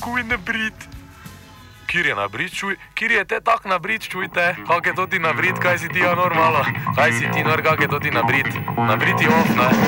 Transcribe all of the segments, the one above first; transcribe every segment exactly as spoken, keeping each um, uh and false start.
kuj na brit. Kjer je na brit, čuj, kjer je te tak na brit, čujte, kak je to ti na brit, kaj si ti ja normalo, kaj si ti nor, kak je to ti na brit, na brit je off, ne?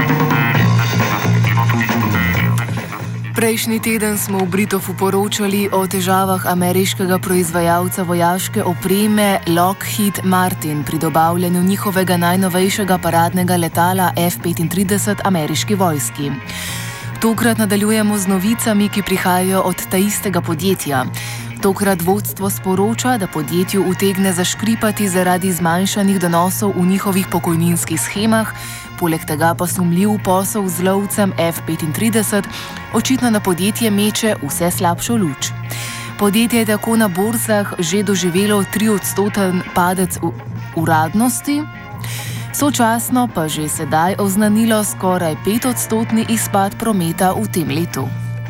Prejšnji teden smo v Britofu poročali o težavah ameriškega proizvajalca vojaške opreme Lockheed Martin pri dobavljanju njihovega najnovejšega paradnega letala F petintrideset ameriški vojski. Tokrat nadaljujemo z novicami, ki prihajajo od taistega podjetja. Tokrat vodstvo sporoča, da podjetju utegne zaškripati zaradi zmanjšanih donosov v njihovih pokojninskih schemah, poleg tega pa sumljiv posel z lovcem F petintrideset očitno na podjetje meče vse slabšo luč. Podjetje je tako na borzah že doživelo triodstoten padec uradnosti, sočasno pa že sedaj oznanilo skoraj petodstotni izpad prometa v tem letu.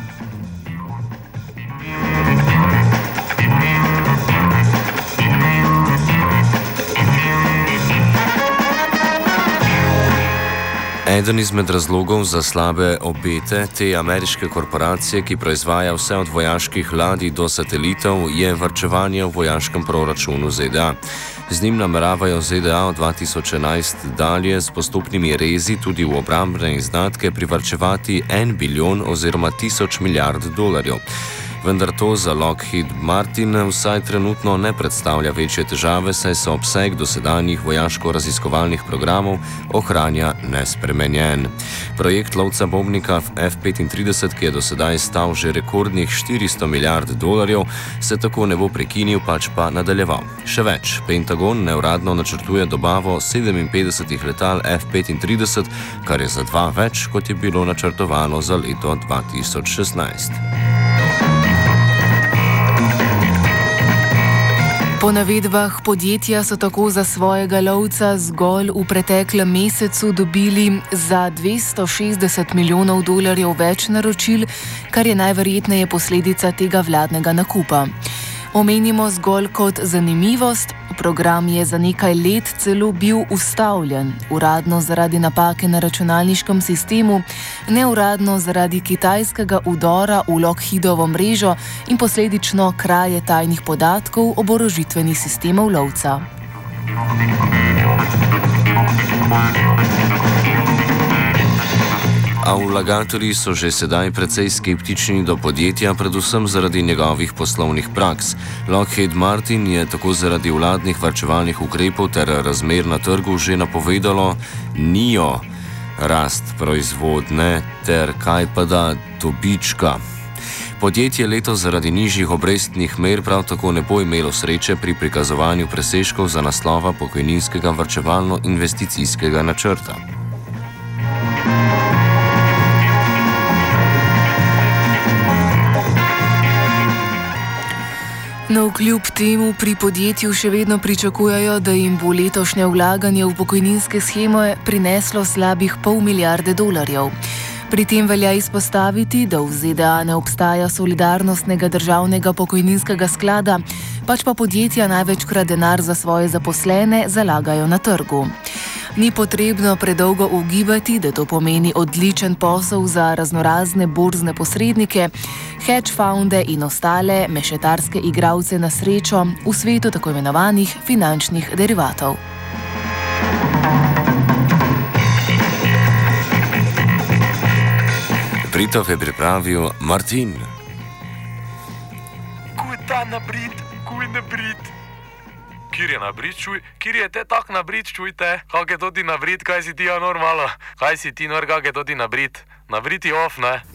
Eden izmed razlogov za slabe obete te ameriške korporacije, ki proizvaja vse od vojaških ladij do satelitov, je varčevanje v vojaškem proračunu Z D A. Z njim nameravajo Z D A od dva tisoč enajst dalje s postopnimi rezi tudi v obrambne izdatke privarčevati en bilijon oziroma tisoč milijard dolarjev. Vendar to za Lockheed Martin vsaj trenutno ne predstavlja večje težave, saj se obseg dosedanjih vojaško-raziskovalnih programov ohranja nespremenjen. Projekt lovca bombnika F petintrideset, ki je dosedaj stal že rekordnih štiristo milijard dolarjev, se tako ne bo prekinil, pač pa nadaljeval. Še več, Pentagon neuradno načrtuje dobavo sedeminpetdesetih letal F petintrideset, kar je za dva več, kot je bilo načrtovano za leto dva tisoč šestnajst. Po navedbah podjetja so tako za svojega lovca zgolj v preteklem mesecu dobili za dvesto šestdeset milijonov dolarjev več naročil, kar je najverjetneje posledica tega vladnega nakupa. Omenimo zgolj kot zanimivost, program je za nekaj let celo bil ustavljen, uradno zaradi napake na računalniškem sistemu, neuradno zaradi kitajskega vdora v Lockheedovo mrežo in posledično kraje tajnih podatkov oborožitvenih sistemov lovca. A vlagatelji so že sedaj precej skeptični do podjetja, predvsem zaradi njegovih poslovnih praks. Lockheed Martin je tako zaradi vladnih varčevalnih ukrepov ter razmer na trgu že napovedalo nijo rast proizvodne ter kajpada dobička. Podjetje letos zaradi nižjih obrestnih mer prav tako ne bo imelo sreče pri prikazovanju presežkov za naslova pokojninskega varčevalno-investicijskega načrta. No, kljub temu pri podjetju še vedno pričakujejo, da jim bo letošnje vlaganje v pokojninske sheme prineslo slabih pol milijarde dolarjev. Pri tem velja izpostaviti, da v Z D A ne obstaja solidarnostnega državnega pokojninskega sklada, pač pa podjetja največkrat denar za svoje zaposlene zalagajo na trgu. Ni potrebno predolgo ugibati, da to pomeni odličen posel za raznorazne borzne posrednike, hedge funde in ostale mešetarske igralce na srečo v svetu tako imenovanih finančnih derivatov. Britov je pripravil Martin. Kuj ta na brit, kuj na brit. Kjer je na brit, čuj, kjer je te tak na brit, čujte, kak je to ti na brit, kaj si ti ja normalo, kaj si ti nor, kak je to ti na brit, na brit je off, ne?